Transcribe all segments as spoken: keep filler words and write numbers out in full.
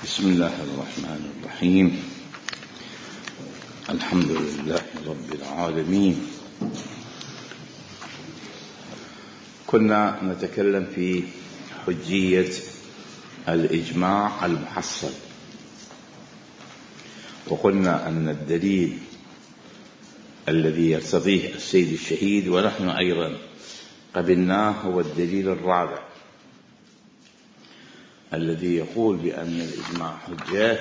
بسم الله الرحمن الرحيم. الحمد لله رب العالمين. كنا نتكلم في حجية الإجماع المحصل، وقلنا أن الدليل الذي يرتضيه السيد الشهيد ونحن أيضا قبلناه هو الدليل الرابع الذي يقول بأن الإجماع حجة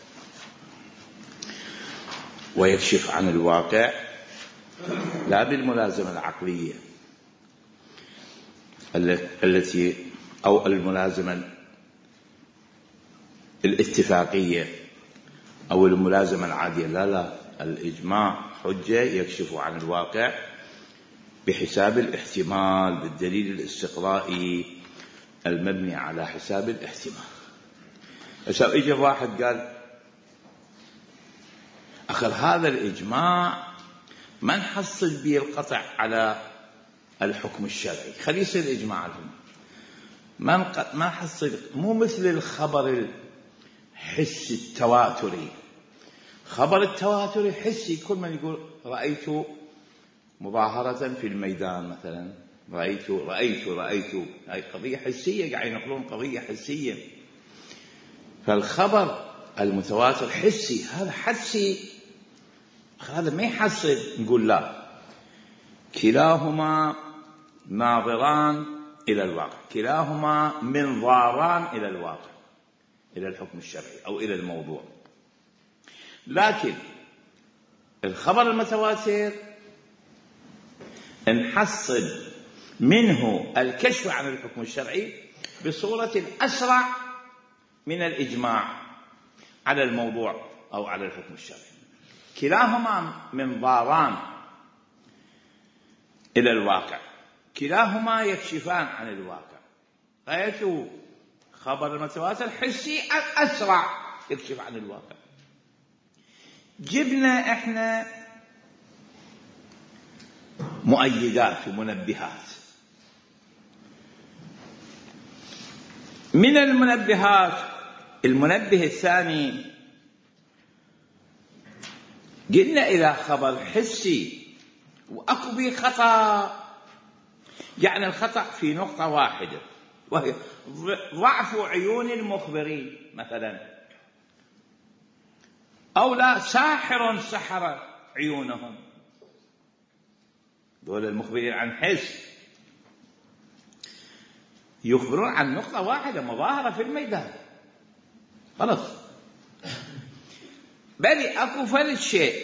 ويكشف عن الواقع لا بالملازمة العقلية التي أو الملازمة الاتفاقية أو الملازمة العادية، لا لا الإجماع حجة يكشف عن الواقع بحساب الاحتمال بالدليل الاستقرائي المبني على حساب الاحتمال. هسه اجى واحد قال أخذ هذا الإجماع ما نحصل به القطع على الحكم الشرعي، خليه يصير إجماع لهم ما ما حصل، مو مثل الخبر الحسي التواتري. خبر التواتري حسي، كل من يقول رأيت مظاهرة في الميدان مثلا، رأيت رأيت رأيت هاي قضية حسية، قاعد ينقلون قضية حسية. فالخبر المتواتر حسي، هذا حسي، هذا ما يحصل. نقول لا، كلاهما ناظران إلى الواقع، كلاهما منظاران إلى الواقع، إلى الحكم الشرعي أو إلى الموضوع. لكن الخبر المتواتر نحصل منه الكشف عن الحكم الشرعي بصورة أسرع من الإجماع على الموضوع أو على الحكم الشرعي. كلاهما منظاران إلى الواقع، كلاهما يكشفان عن الواقع. غاية خبر المتواتر حسي أسرع يكشف عن الواقع. جبنا إحنا مؤيدات ومنبهات. من المنبهات المنبه الثاني، قلنا إذا خبر حسي وأكو به خطأ، يعني الخطأ في نقطة واحدة وهي ضعف عيون المخبرين مثلا، أو لا ساحر سحر عيونهم، دول المخبرين عن حس يخبرون عن نقطة واحدة، مظاهرة في الميدان خلاص. بل أكو فلت شيء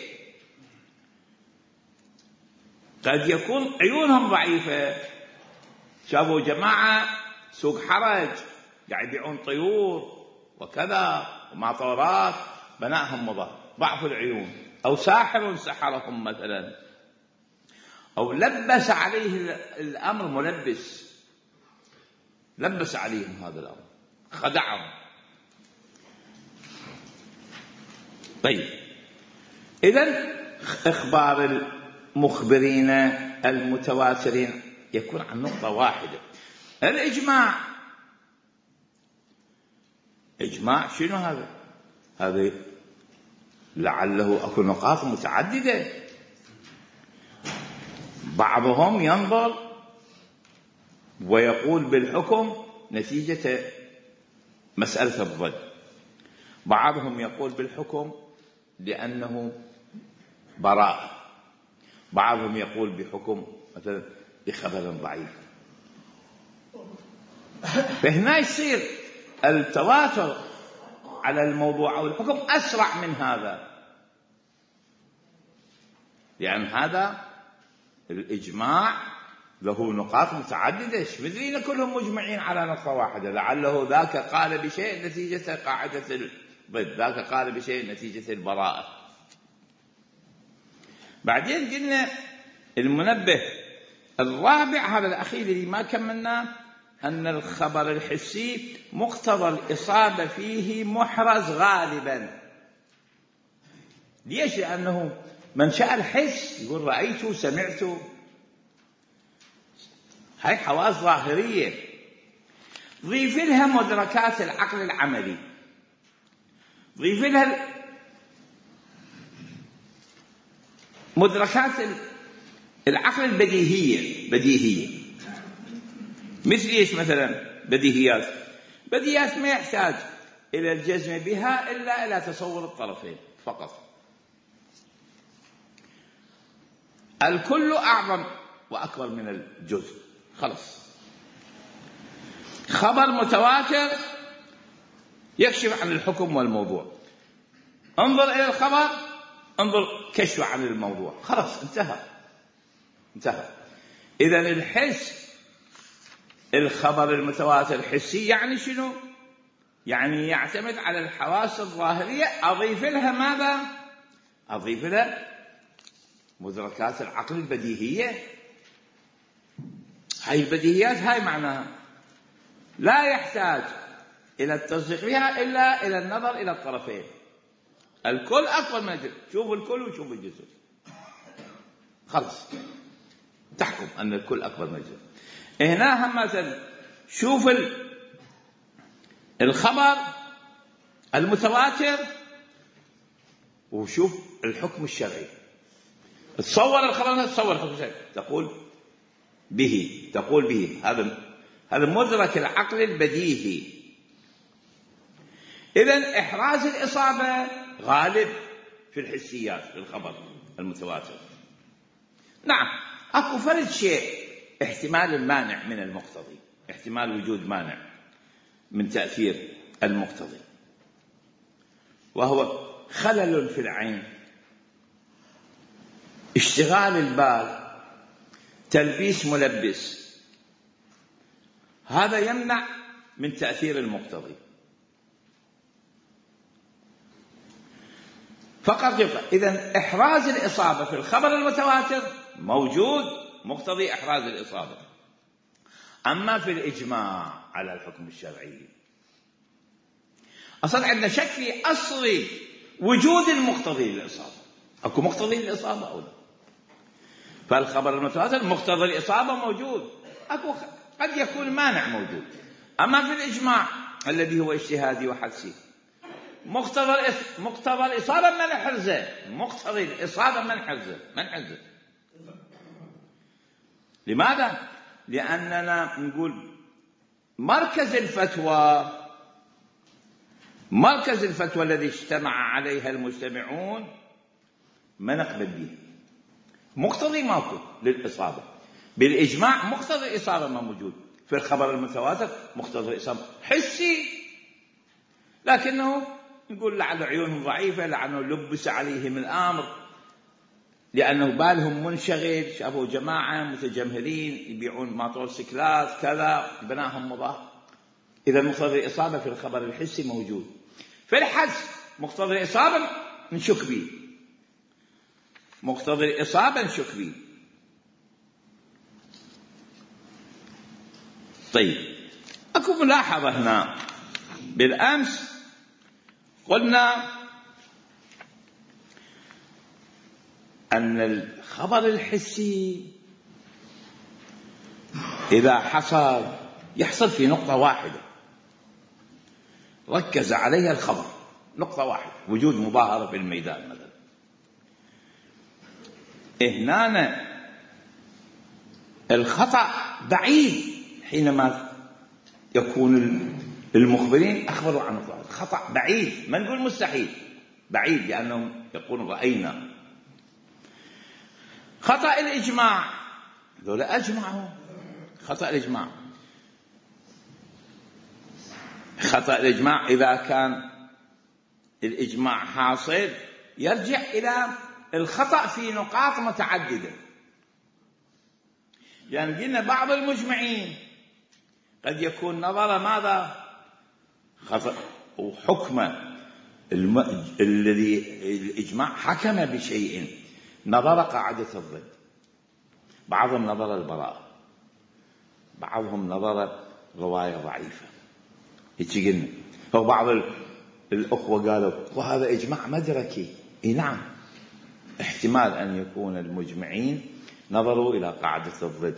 قد يكون عيونهم ضعيفة، شافوا جماعة سوق حرج قاعد يبيعون طيور وكذا ومعطورات، بناهم مظاهر ضعف العيون، أو ساحر سحرهم مثلا، أو لبس عليه الأمر ملبس، لبس عليهم هذا الأمر خدعهم. طيب إذن إخبار المخبرين المتواترين يكون عن نقطة واحدة. الإجماع إجماع شنو هذا؟ هذا لعله أكو نقاط متعددة، بعضهم ينظر ويقول بالحكم نتيجة مسألة الظن، بعضهم يقول بالحكم لأنه براءة، بعضهم يقول بحكم مثلا بخبر ضعيف. فهنا يصير التواتر على الموضوع أو الحكم أسرع من هذا، لأن هذا الإجماع له نقاط متعددة، ايش مدرينا كلهم مجمعين على نقطة واحدة، لعله ذاك قال بشيء نتيجة قاعدة الضد، ذاك قال بشيء نتيجة البراءة. بعدين قلنا المنبه الرابع هذا الأخير اللي ما كملناه، أن الخبر الحسي مقتضى الإصابة فيه محرز غالبا. ليش؟ لأنه من شاء الحس يقول رأيت سمعت، هاي حواس ظاهرية، ضيف لها مدركات العقل العملي. ضيف لها مدركات العقل البديهية بديهية. مثل ايش مثلا؟ بديهيات بديهيات ما يحتاج إلى الجزم بها إلا إلى تصور الطرفين فقط. الكل أعظم وأكبر من الجزء، خلص. خبر متواتر يكشف عن الحكم والموضوع. انظر إلى الخبر، انظر كشف عن الموضوع، خلص انتهى انتهى. إذن الحس، الخبر المتواتر حسي، يعني شنو؟ يعني يعتمد على الحواس الظاهرية، أضيف لها ماذا؟ أضيف لها مدركات العقل البديهية. هاي البديهيات هاي معناها لا يحتاج إلى التصديق بها إلا إلى النظر إلى الطرفين. الكل أكبر من الجزء، شوفوا الكل وشوفوا الجزء، خلص تحكم أن الكل أكبر من الجزء. هنا هم مثلا شوف الخبر المتواتر وشوف الحكم الشرعي. تصور الخبر، تصور الحكم الشرعي، تقول به تقول به هذا هذا مدرك العقل البديهي. إذن إحراز الإصابة غالب في الحسيات في الخبر المتواتر. نعم أكو فرد شيء، احتمال المانع من المقتضي، احتمال وجود مانع من تأثير المقتضي، وهو خلل في العين، اشتغال البال، تلبيس ملبس، هذا يمنع من تأثير المقتضي فقط يبقى. إذن إحراز الإصابة في الخبر المتواتر موجود، مقتضي إحراز الإصابة. أما في الإجماع على الحكم الشرعي أصلا عندنا شك في أصل وجود المقتضي للإصابة. أكو مقتضي للإصابة أو لا؟ فالخبر المتواتر مقتضي الإصابة موجود، أكو قد يكون مانع موجود. أما في الإجماع الذي هو اجتهادي وحدسي، مقتضى مقتضى الإصابة من حرزه، مقتضي الإصابة من حرزه من حرزه لماذا؟ لأننا نقول مركز الفتوى مركز الفتوى الذي اجتمع عليها المجتمعون ما نقبل به. مقتضي ماكو للإصابة، بالإجماع مقتضي الإصابة ما موجود. في الخبر المتواتر مقتضي الإصابة حسي، لكنه نقول لعل عيونهم ضعيفة، لعنه لبس عليهم الأمر، لأنه بالهم منشغل، شافوا جماعة متجمهرين يبيعون موتوسيكلات كذا، بناهم مضاهر. إذا مقتضي الإصابة في الخبر الحسي موجود. في الحدس مقتضي الإصابة نشك به، مقتضي الإصابة نشك به. طيب أكو ملاحظة هنا. بالأمس قلنا أن الخبر الحسي إذا حصل يحصل في نقطة واحدة ركز عليها الخبر، نقطة واحدة، وجود مظاهرة في الميدان مثلا. هنا الخطأ بعيد حينما يكون المخبرين أخبروا عن الظاهر. خطأ بعيد، ما نقول مستحيل، بعيد، لأنهم يقولون رأينا. خطأ الإجماع، ذولا أجمعوا. خطأ الإجماع خطأ الإجماع إذا كان الإجماع حاصل يرجع إلى الخطأ في نقاط متعددة. يعني قلنا بعض المجمعين قد يكون نظر ماذا خطأ وحكم الم... الذي الإجماع حكم بشيء، نظر قاعدة الضد، بعضهم نظر البراءة، بعضهم نظر رواية ضعيفة. هيك قلنا. فبعض الأخوة قالوا وهذا إجماع مدركي. إيه نعم، احتمال أن يكون المجمعين نظروا إلى قاعدة الضد،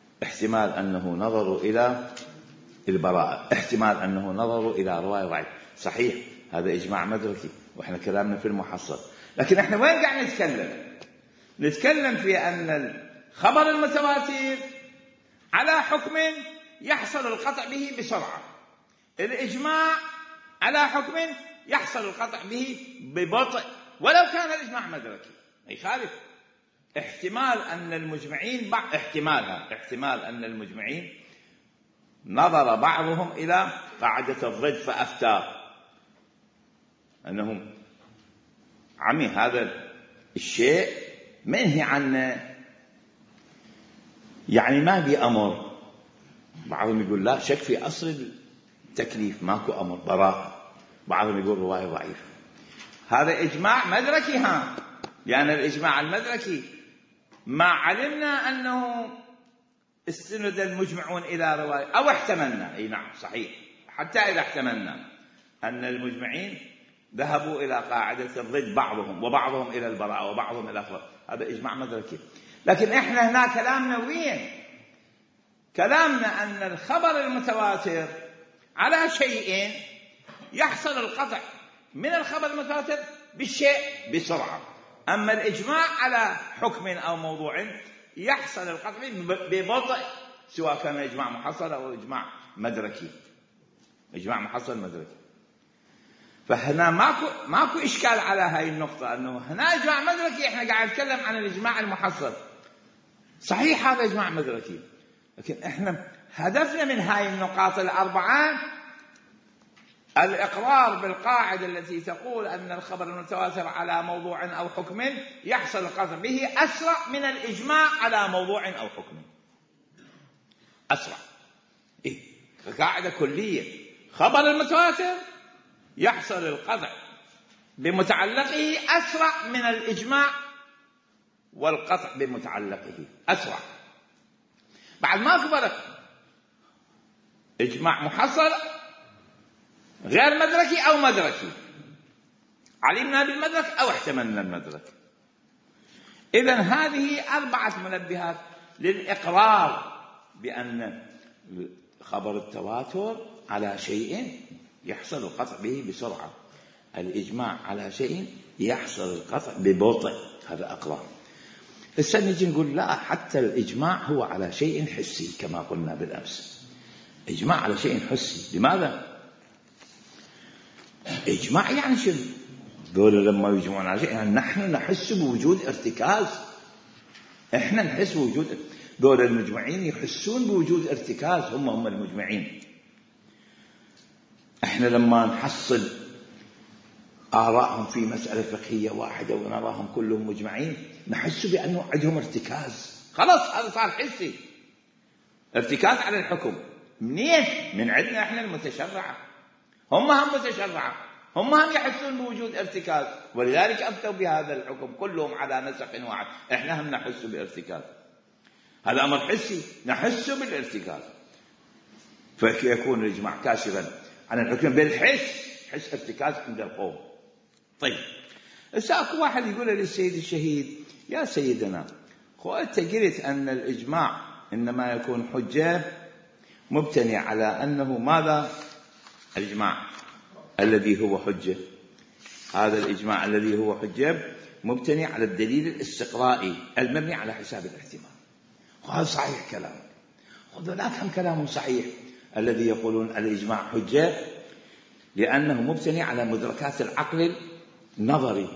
احتمال أنه نظروا إلى البراءة، احتمال أنه نظروا إلى رواية ضعيفة. صحيح هذا إجماع مدركي وإحنا كلامنا في المحصل، لكن إحنا وين قاعد نتكلم؟ نتكلم في أن الخبر المتواتر على حكم يحصل القطع به بسرعة، الإجماع على حكم يحصل القطع به ببطء ولو كان الإجماع مدركي. يخالف احتمال أن المجمعين بعض احتمالها احتمال أن المجمعين نظر بعضهم إلى قاعدة الضد فأفتى أنهم عمي هذا الشيء منهي عنه، يعني ما بي أمر. بعضهم يقول لا شك في أصل التكليف ماكو أمر براءة، بعضهم يقول رواية ضعيفة. هذا إجماع مدركي، ها لأن يعني الإجماع المدركي ما علمنا أنه استند المجمعون إلى رواية أو احتملنا، أي نعم صحيح، حتى إذا احتملنا أن المجمعين ذهبوا إلى قاعدة الضد بعضهم وبعضهم إلى البراءة وبعضهم إلى فرق، هذا إجماع مدركي. لكن إحنا هنا كلامنا وين؟ كلامنا أن الخبر المتواتر على شيء يحصل القطع من الخبر المتواتر بالشيء بسرعة، أما الإجماع على حكم أو موضوع يحصل القطع ببطء، سواء كان إجماع محصل أو إجماع مدركي، إجماع محصل مدركي. فهنا ماكو ماكو إشكال على هاي النقطة، أنه هنا إجماع مدركي، إحنا قاعد نتكلم عن الإجماع المحصل. صحيح هذا إجماع مدركي، لكن إحنا هدفنا من هاي النقاط الأربعة الإقرار بالقاعدة التي تقول أن الخبر المتواتر على موضوع أو حكم يحصل القطع به أسرع من الإجماع على موضوع أو حكم. أسرع، إيه؟ قاعدة كلية، خبر المتواتر يحصل القطع بمتعلقه أسرع من الإجماع والقطع بمتعلقه أسرع. بعد ما كبرت إجماع محصل غير مدركي أو مدركي، علمنا بالمدرك أو احتملنا المدرك. إذن هذه أربعة منبهات للإقرار بأن خبر التواتر على شيء يحصل القطع به بسرعة، الإجماع على شيء يحصل القطع ببطء، هذا أقرار. هسه نجي نقول لا، حتى الإجماع هو على شيء حسي كما قلنا بالأمس، إجماع على شيء حسي. لماذا؟ إجماع يعني شنو؟ دول لما يجمعون على شيء يعني نحن نحس بوجود ارتكاز، إحنا نحس بوجود، دول المجمعين يحسون بوجود ارتكاز، هم هم المجمعين. إحنا لما نحصل آرائهم في مسألة فقهية واحدة ونراهم كلهم مجمعين نحس بأنه عندهم ارتكاز، خلاص هذا صار حسي، ارتكاز على الحكم. منين؟ من عندنا إحنا المتشرعة، هم هم متشرعة، هم هم يحسون بوجود ارتكاز، ولذلك أفتوا بهذا الحكم كلهم على نسق واحد. إحنا هم نحس بارتكاز، هذا أمر حسي، نحس بالارتكاز، فيكون الإجماع كاشفا عن الحكم بالحس، حس ارتكاز عند القوم. طيب أكو واحد يقول للسيد الشهيد يا سيدنا، خو أنت قلت أن الإجماع إنما يكون حجة مبتني على أنه ماذا؟ الإجماع الذي هو حجة، هذا الإجماع الذي هو حجة مبتني على الدليل الاستقرائي المبني على حساب الاحتمال. وهذا صحيح كلام، وذلك هم كلام صحيح الذي يقولون الإجماع حجة لأنه مبتني على مدركات العقل النظري.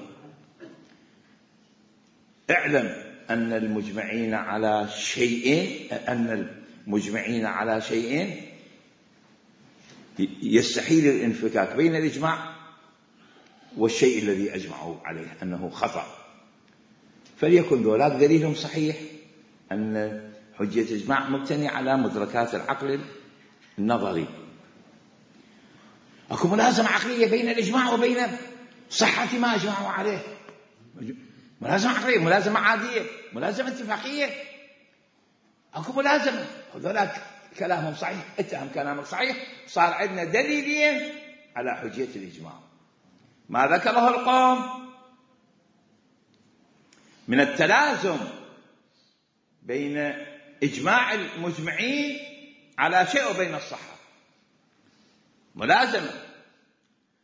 اعلم أن المجمعين على شيء أن المجمعين على شيء يستحيل الانفكاك بين الإجماع والشيء الذي أجمعوا عليه أنه خطأ، فليكن ذولاك دليلهم صحيح أن حجة الإجماع مبتني على مدركات العقل النظري. أكو ملازمة عقلية بين الإجماع وبين صحة ما أجمعوا عليه، ملازمة عقلية، ملازمة عادية، ملازمة اتفاقية، أكو ملازمة. ذولاك كلامهم صحيح، اتهم كلامك صحيح، صار عندنا دليلين على حجية الإجماع. ما ذكره القوم من التلازم بين إجماع المجمعين على شيء وبين الصحة، ملازمة.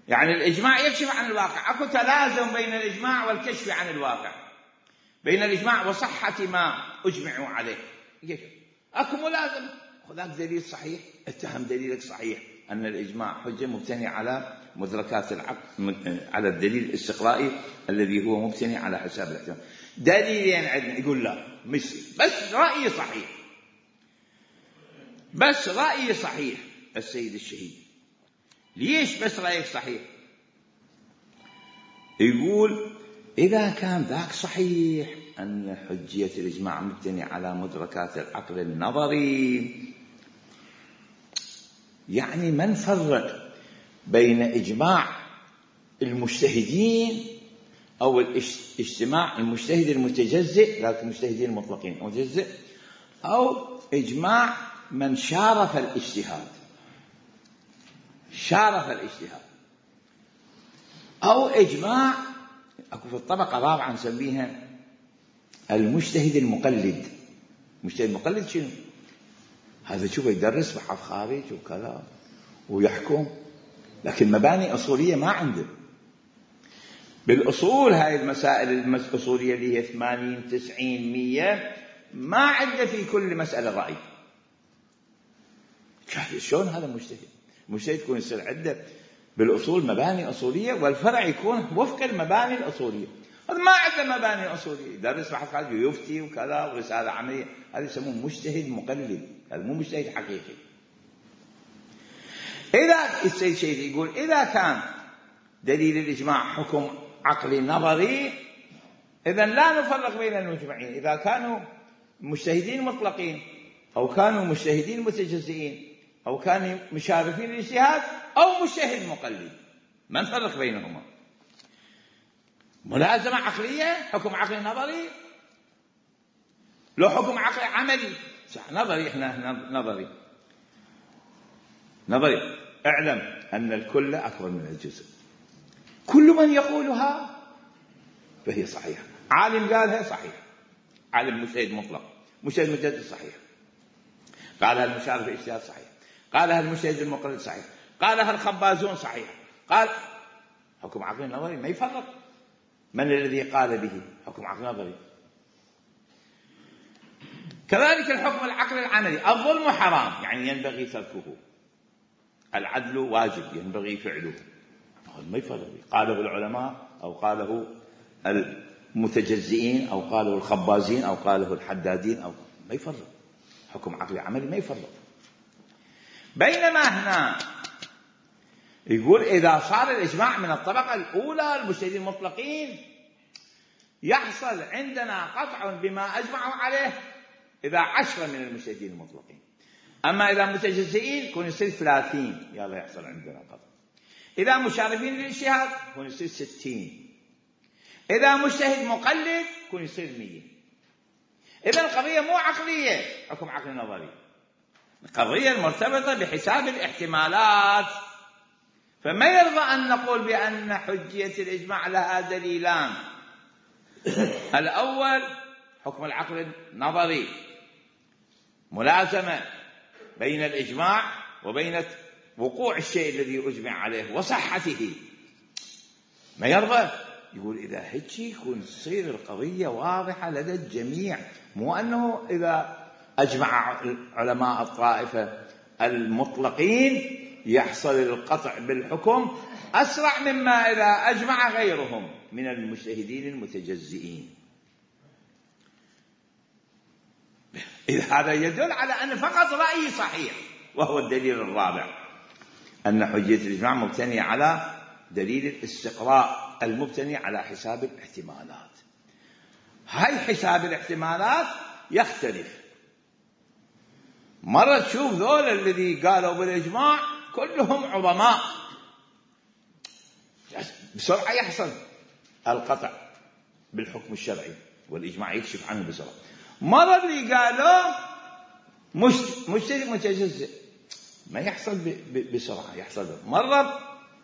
يعني الإجماع يكشف عن الواقع. أكو تلازم بين الإجماع والكشف عن الواقع، بين الإجماع وصحة ما أجمعوا عليه. أكو ملازمة. خذاك دليل صحيح، اتهم دليلك صحيح أن الإجماع حجة مبتني على مدركات العقل، على الدليل الاستقرائي الذي هو مبتني على حساب الاحتمال. دليلين عندنا، يقول لا مثل بس رأيي صحيح، بس رأيي صحيح. السيد الشهيد ليش بس رأيك صحيح؟ يقول إذا كان ذاك صحيح أن حجية الإجماع مبتني على مدركات العقل النظري، يعني ما نفرق بين إجماع المجتهدين أو اجتماع المجتهد المتجزئ، ذلك المجتهدين المطلقين المتجزئ، أو إجماع من شارف الاجتهاد، شارف الاجتهاد، أو إجماع أكو في الطبقة الرابعة نسميها المجتهد المقلد. المجتهد المقلد شنو؟ هذا شوف يدرس بحث خارج وكلام ويحكم، لكن مباني أصولية ما عنده. بالأصول هاي المسائل الأصولية اللي هي ثمانين تسعين مية ما عنده في كل مسألة رأي. شلون هذا مجتهد؟ المجتهد يكون يصير عنده بالأصول مباني أصولية، والفرع يكون وفق المباني الأصولية. هذا ما عنده مباني أصولية، يدرس بحث خارج ويفتي وكذا ورسالة عملية، هذا يسموه مجتهد مقلد، هذا مو مجتهد حقيقي. إذا السيد الشهيد يقول إذا كان دليل الإجماع حكم عقلي نظري، إذن لا نفرق بين المجمعين، إذا كانوا مجتهدين مطلقين أو كانوا مجتهدين متجزئين أو كانوا مشارفين الاجتهاد أو مجتهد مقلد، ما نفرق بينهما. ملازمة عقلية، حكم عقلي نظري، لو حكم عقلي عملي صح نظري، إحنا نظري نظري. اعلم أن الكل أكبر من الجزء، كل من يقولها فهي صحيحة. عالم قالها صحيح، عالم مجتهد مطلق، مجتهد مجتهد صحيح، قالها المشارف الاجتهاد صحيح، قالها المجتهد المقلد صحيح، قالها الخبازون صحيح. قال حكم عقلي نظري ما يفرق من الذي قال به، حكم عقلي نظري. كذلك الحكم العقلي العملي، الظلم حرام يعني ينبغي تركه، العدل واجب ينبغي فعله، ما يفرق. قاله العلماء أو قاله المتجزئين أو قاله الخبازين أو قاله الحدادين، أو ما يفرق. حكم عقلي عملي ما يفرق. بينما هنا يقول إذا صار الإجماع من الطبقة الأولى المجتهدين المطلقين يحصل عندنا قطع بما أجمعوا عليه إذا عشرة من المجتهدين المطلقين. أما إذا متجزئين يكون يصير ثلاثين، يلا يحصل عندنا قطع. إذا مشارفين للاجتهاد يكون يصير ستين. إذا مجتهد مقلد يكون يصير مية. إذا القضية مو عقلية حكم عقلي نظري، القضية المرتبطة بحساب الاحتمالات. فما يرضى أن نقول بأن حجية الإجماع لها دليلان: الأول حكم العقل النظري، ملازمة بين الإجماع وبين وقوع الشيء الذي أجمع عليه وصحته. ما يرضى، يقول إذا هيك يكون تصير القضية واضحة لدى الجميع، مو أنه إذا أجمع علماء الطائفة المطلقين يحصل القطع بالحكم أسرع مما إذا أجمع غيرهم من المجتهدين المتجزئين. هذا يدل على أن فقط رأي صحيح، وهو الدليل الرابع أن حجية الإجماع مبتنية على دليل الاستقراء المبتني على حساب الاحتمالات. هاي حساب الاحتمالات يختلف. مرة تشوف ذول الذي قالوا بالإجماع كلهم عظماء، بسرعة يحصل القطع بالحكم الشرعي والإجماع يكشف عنه بسرعة. مرة اللي قالوا مجتهد متجزئ ما يحصل بسرعة، يحصل مرة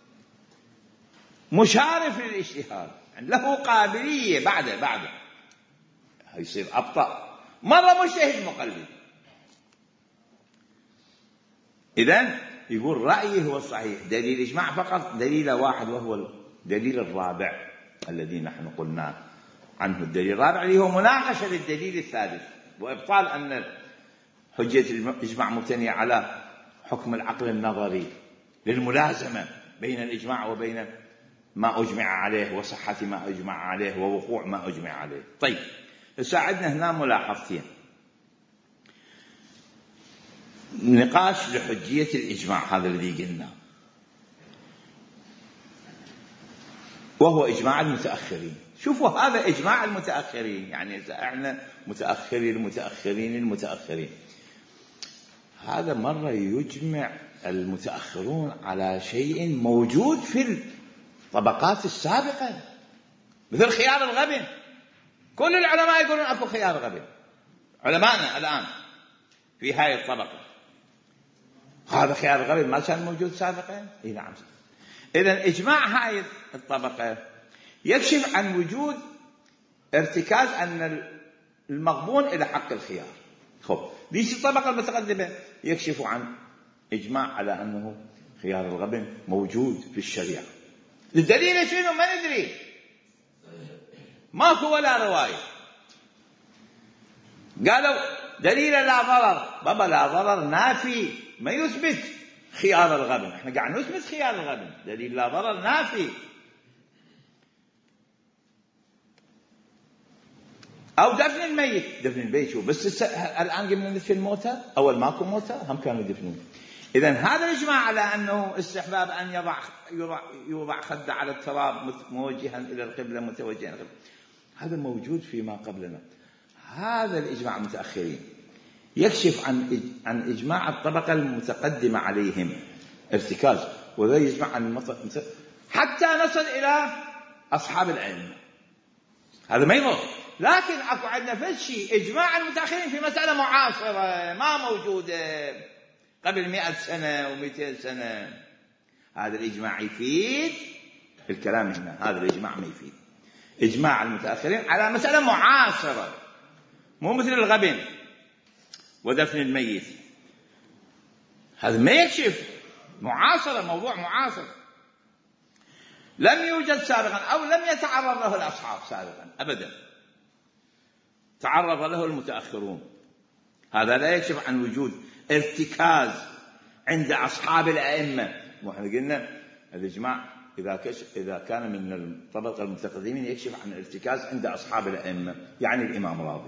مشارف للاجتهاد له قابلية بعده بعده يصير أبطأ، مرة مجتهد مقلد. إذن يقول رأيه هو الصحيح، دليل الإجماع فقط دليل واحد، وهو الدليل الرابع الذي نحن قلنا عنه. الدليل الرابع اللي هو مناقشة للدليل الثالث، وإبطال أن حجة الإجماع مبتنية على حكم العقل النظري للملازمة بين الإجماع وبين ما أجمع عليه، وصحة ما أجمع عليه، ووقوع ما أجمع عليه. طيب، ساعدنا هنا ملاحظتين: نقاش لحجية الإجماع، هذا الذي قلنا، وهو إجماع المتأخرين. شوفوا، هذا إجماع المتأخرين، يعني احنا متأخرين المتأخرين المتأخرين. هذا مرة يجمع المتأخرون على شيء موجود في الطبقات السابقة، مثل خيار الغبن. كل العلماء يقولون أكو خيار غبن، علماءنا الآن في هاي الطبقة. هذا خيار الغبن ما كان موجود سابقا؟ إيه نعم. إذن إجماع هاي الطبقة يكشف عن وجود ارتكاز أن المغبون إلى حق الخيار. خب، ديش الطبقة المتقدمة يكشف عن إجماع على أنه خيار الغبن موجود في الشريعة. الدليل شنو؟ ما ندري، ماكو ولا رواية. قالوا دليل لا ضرر. بابا، لا ضرر نافي، ما يثبت خيار الغبن. احنا قاعد نثبت خيار الغبن، دليل لا ضرر نافي. أو دفن الميت. دفن الميت شو بس الآن قمنا ندفن موتى؟ أول ماكو موتى هم كانوا يدفنون. إذن هذا الإجماع على أنه استحباب أن يضع يوضع, يوضع خده على التراب موجها إلى القبلة متوجها إلى القبلة، هذا موجود فيما قبلنا. هذا الإجماع المتأخرين يكشف عن عن إجماع الطبقة المتقدمة عليهم ارتكاز، وذا يجمع عن حتى نصل إلى أصحاب العلم. هذا ما يضر، لكن أكو عندنا فشي إجماع المتأخرين في مسألة معاصرة ما موجودة قبل مئة سنة ومئتين سنة. هذا الإجماع يفيد في الكلام هنا، هذا الإجماع ما يفيد. إجماع المتأخرين على مسألة معاصرة، مو مثل الغبن ودفن الميت. هذا ما يكشف معاصرة، موضوع معاصر لم يوجد سابقا أو لم يتعرض له الأصحاب سابقا أبدا، تعرض له المتأخرون. هذا لا يكشف عن وجود ارتكاز عند أصحاب الأئمة. ونحن قلنا الإجماع إذا, إذا كان من الطبقة المتقدمين يكشف عن ارتكاز عند أصحاب الأئمة، يعني الإمام راضي.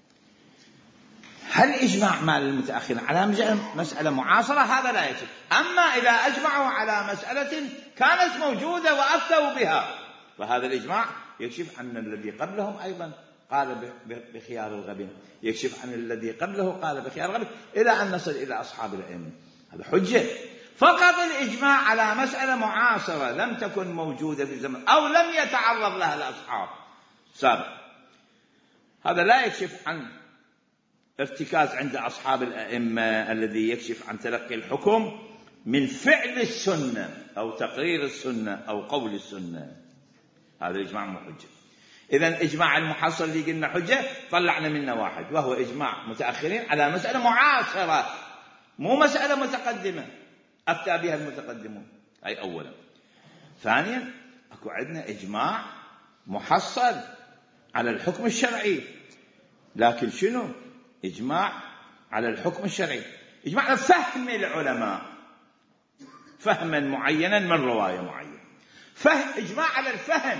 هل إجماع مال المتأخرين على مسألة معاصرة؟ هذا لا يكشف. أما إذا أجمعوا على مسألة كانت موجودة وأفتوا بها، فهذا الإجماع يكشف عن الذي قبلهم أيضا قال بخيار الغبن، يكشف عن الذي قبله قال بخيار الغبن، إلى أن نصل إلى أصحاب الأئمة. هذا حجة. فقط الإجماع على مسألة معاصرة لم تكن موجودة في الزمن أو لم يتعرض لها الأصحاب سابق، هذا لا يكشف عن ارتكاز عند أصحاب الأئمة الذي يكشف عن تلقي الحكم من فعل السنة أو تقرير السنة أو قول السنة. هذا الإجماع مو حجة. إذن إجماع المحصل اللي قلنا حجة طلعنا منه واحد، وهو إجماع متأخرين على مسألة معاصرة، مو مسألة متقدمة أفتى بها المتقدمون. أي أولا. ثانيا، أكو عندنا إجماع محصل على الحكم الشرعي، لكن شنو؟ إجماع على الحكم الشرعي، إجماع على فهم العلماء فهما معينا من رواية معينة، فهم إجماع على الفهم،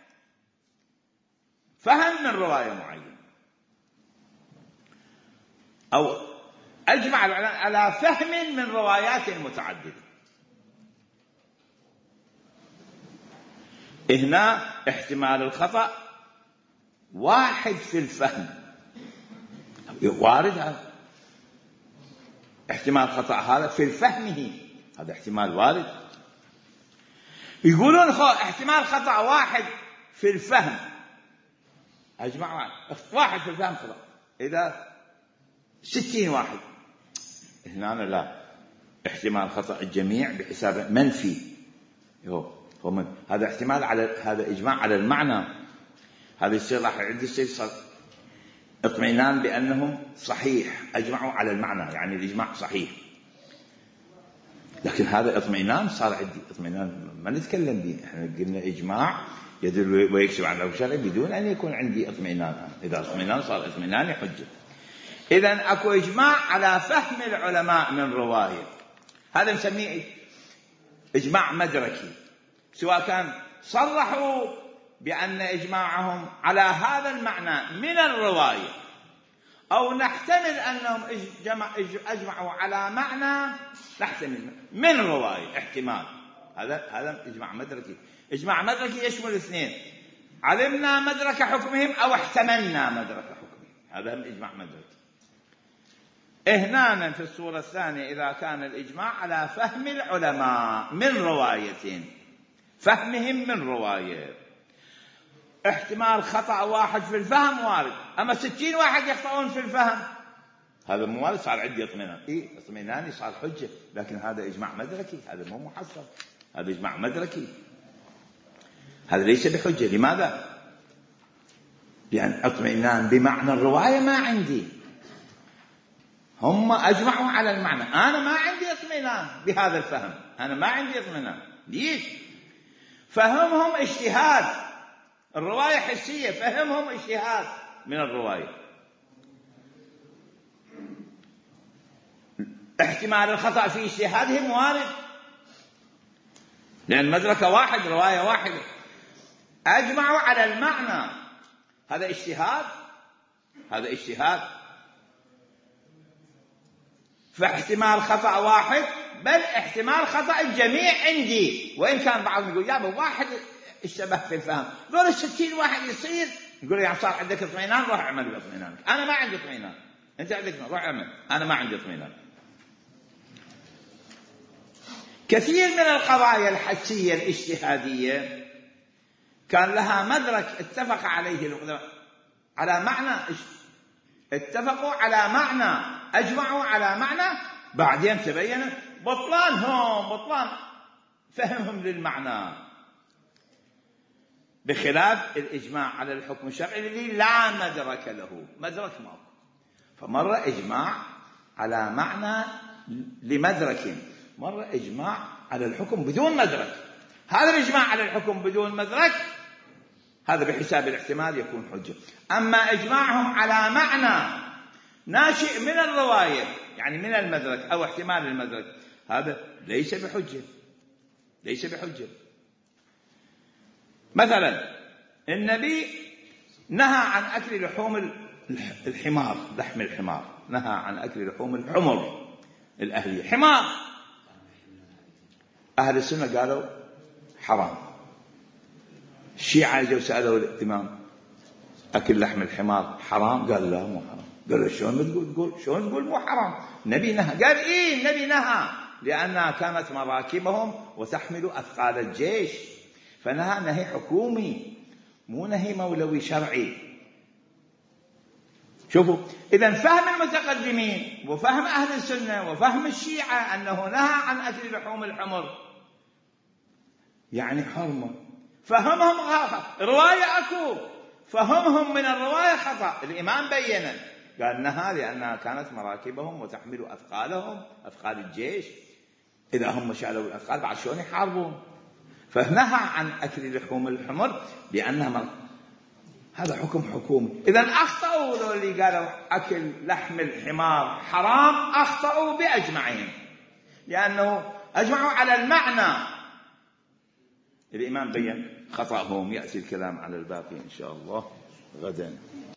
فهم من رواية معينة، أو أجمع على فهم من روايات متعددة. هنا احتمال الخطأ واحد في الفهم وارد، هذا احتمال خطأ هذا في فهمه، هذا احتمال وارد. يقولون خو احتمال خطأ واحد في الفهم، أجمع واحد واحد في الفهم خطأ، إذا ستين واحد. هنا أنا لا، احتمال خطأ الجميع بحساب منفي، هو هو من هذا احتمال على هذا إجماع على المعنى. هذا يصير راح يعد يصير اطمئنان بأنهم صحيح، أجمعوا على المعنى، يعني الإجماع صحيح. لكن هذا اطمئنان صار عندي اطمئنان ما نتكلم به. احنا قلنا إجماع يدل ويكشف عن الحكم الشرعي بدون أن يكون عندي اطمئنان. إذا اطمئنان صار اطمئنان حجة. إذن أكو إجماع على فهم العلماء من رواية، هذا نسميه إجماع مدركي، سواء كان صرحوا بأن إجماعهم على هذا المعنى من الرواية أو نحتمل أنهم أجمعوا على معنى نحتمل من رواية احتمال. هذا هذا إجماع مدركي. إجماع مدركي يشمل الاثنين، علمنا مدرك حكمهم أو احتملنا مدرك حكمهم، هذا هم إجماع مدركي. هنا في الصورة الثانية إذا كان الإجماع على فهم العلماء من رواية، فهمهم من رواية، احتمال خطأ واحد في الفهم وارد، أما ستين واحد يخطئون في الفهم هذا مو وارد، صار عندي اطمئنان. إيه اطمئناني صار حجة، لكن هذا إجماع مدركي، هذا مو محصل، هذا إجماع مدركي، هذا ليس بحجة. لماذا؟ لأن اطمئنان بمعنى الرواية ما عندي، هم أجمعوا على المعنى، أنا ما عندي اطمئنان بهذا الفهم، أنا ما عندي اطمئنان. ليش؟ فهمهم اجتهاد، الرواية حسية، فهمهم اجتهاد من الرواية. احتمال الخطأ في اجتهادهم وارد، لأن مدرك واحد، رواية واحدة، أجمعوا على المعنى، هذا اجتهاد، هذا اجتهاد. فاحتمال خطأ واحد، بل احتمال خطأ الجميع عندي، وإن كان بعضهم يقول يا واحد اشتبه في الفهم، دول الستين واحد يصير، يقول يعني صار عندك اطمئنان، روح اعمل باطمئنانك. أنا ما عندي اطمئنان، أنت عندك، روح اعمل، أنا ما عندي اطمئنان. كثير من القضايا الحسية الاجتهادية كان لها مدرك اتفق عليه العلماء على معنى، اتفقوا على معنى، أجمعوا على معنى، بعدين تبين بطلانهم، بطلان فهمهم للمعنى، بخلاف الإجماع على الحكم الشرعي الذي لا مدرك له، مدرك ما. فمرة إجماع على معنى لمدرك، مرة إجماع على الحكم بدون مدرك. هذا الإجماع على الحكم بدون مدرك هذا بحساب الاحتمال يكون حجة. أما إجماعهم على معنى ناشئ من الرواية، يعني من المدرك أو احتمال المدرك، هذا ليس بحجة، ليس بحجة. مثلا النبي نهى عن أكل لحوم الحمار، لحم الحمار، نهى عن أكل لحوم الحمر الأهلية، حمار. أهل السنة قالوا حرام. الشيعة جو سألوا الإمام أكل لحم الحمار حرام؟ قال لا مو حرام. قالوا شلون تقول تقول شلون تقول مو حرام؟ النبي نهى. قال إيه النبي نهى لأنها كانت مراكبهم وتحمل أثقال الجيش، فنهى نهي حكومي مو نهي مولوي شرعي. شوفوا، إذن فهم المتقدمين وفهم أهل السنة وفهم الشيعة أنه نهى عن أكل لحوم الحمر يعني حرمة، فهمهم خطأ. رواية أكو فهمهم من الرواية خطأ، الإمام بيّن قال نهى لأنها كانت مراكبهم وتحمل أثقالهم، أثقال الجيش، إذا هم شالوا الأثقال بعد شلون يحاربون؟ فنهى عن أكل لحوم الحمر لأنها مر... هذا حكم حكومي. إذن أخطأوا ذو اللي قالوا أكل لحم الحمار حرام، أخطأوا بأجمعين، لأنه أجمعوا على المعنى. الإمام بيّن خطأهم، يأتي الكلام على الباقي إن شاء الله غدا.